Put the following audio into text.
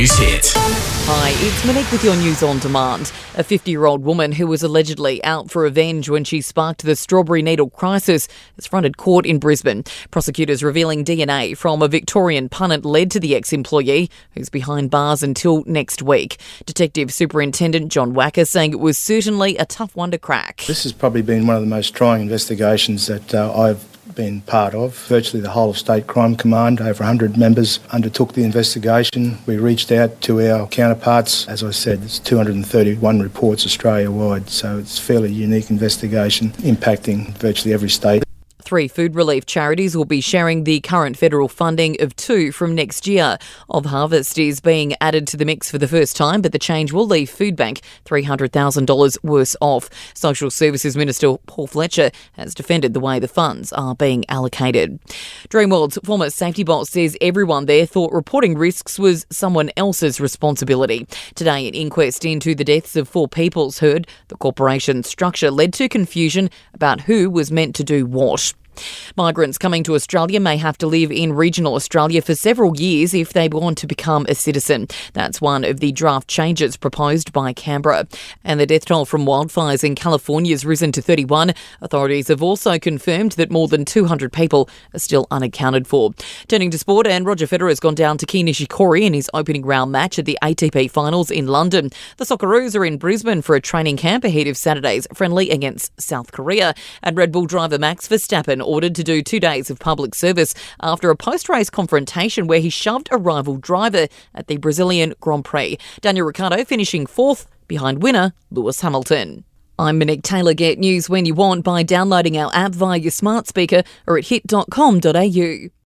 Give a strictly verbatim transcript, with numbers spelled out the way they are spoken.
News Hit. Hi, it's Monique with your News on Demand. A fifty-year-old woman who was allegedly out for revenge when she sparked the strawberry needle crisis has fronted court in Brisbane. Prosecutors revealing D N A from a Victorian punnet led to the ex-employee, who's behind bars until next week. Detective Superintendent John Wacker saying it was certainly a tough one to crack. This has probably been one of the most trying investigations that uh, I've been part of. Virtually the whole of State Crime Command, over one hundred members, undertook the investigation. We reached out to our counterparts. As I said, there's two hundred thirty-one reports Australia-wide, so it's a fairly unique investigation impacting virtually every state. Three food relief charities will be sharing the current federal funding of two from next year. Of Harvest is being added to the mix for the first time, but the change will leave Foodbank three hundred thousand dollars worse off. Social Services Minister Paul Fletcher has defended the way the funds are being allocated. Dreamworld's former safety boss says everyone there thought reporting risks was someone else's responsibility. Today, an inquest into the deaths of four people's heard the corporation's structure led to confusion about who was meant to do what. Migrants coming to Australia may have to live in regional Australia for several years if they want to become a citizen. That's one of the draft changes proposed by Canberra. And the death toll from wildfires in California has risen to thirty-one. Authorities have also confirmed that more than two hundred people are still unaccounted for. Turning to sport, and Roger Federer has gone down to Kei Nishikori in his opening round match at the A T P Finals in London. The Socceroos are in Brisbane for a training camp ahead of Saturday's friendly against South Korea. And Red Bull driver Max Verstappen ordered to do two days of public service after a post-race confrontation where he shoved a rival driver at the Brazilian Grand Prix. Daniel Ricciardo finishing fourth behind winner Lewis Hamilton. I'm Monique Taylor. Get news when you want by downloading our app via your smart speaker or at hit dot com dot a u.